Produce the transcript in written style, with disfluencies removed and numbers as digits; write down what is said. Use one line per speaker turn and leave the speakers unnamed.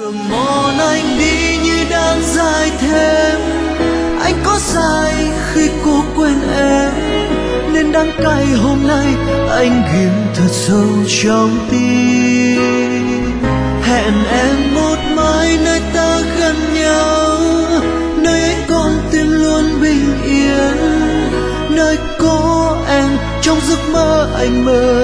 đường mòn anh đi như đang dài thêm. Anh có sai khi cố quên em, nên đắng cay hôm nay anh ghim thật sâu trong tim. Hẹn em một mai nơi ta gần nhau, nơi ấy con tim luôn bình yên, nơi có em trong giấc mơ anh mơ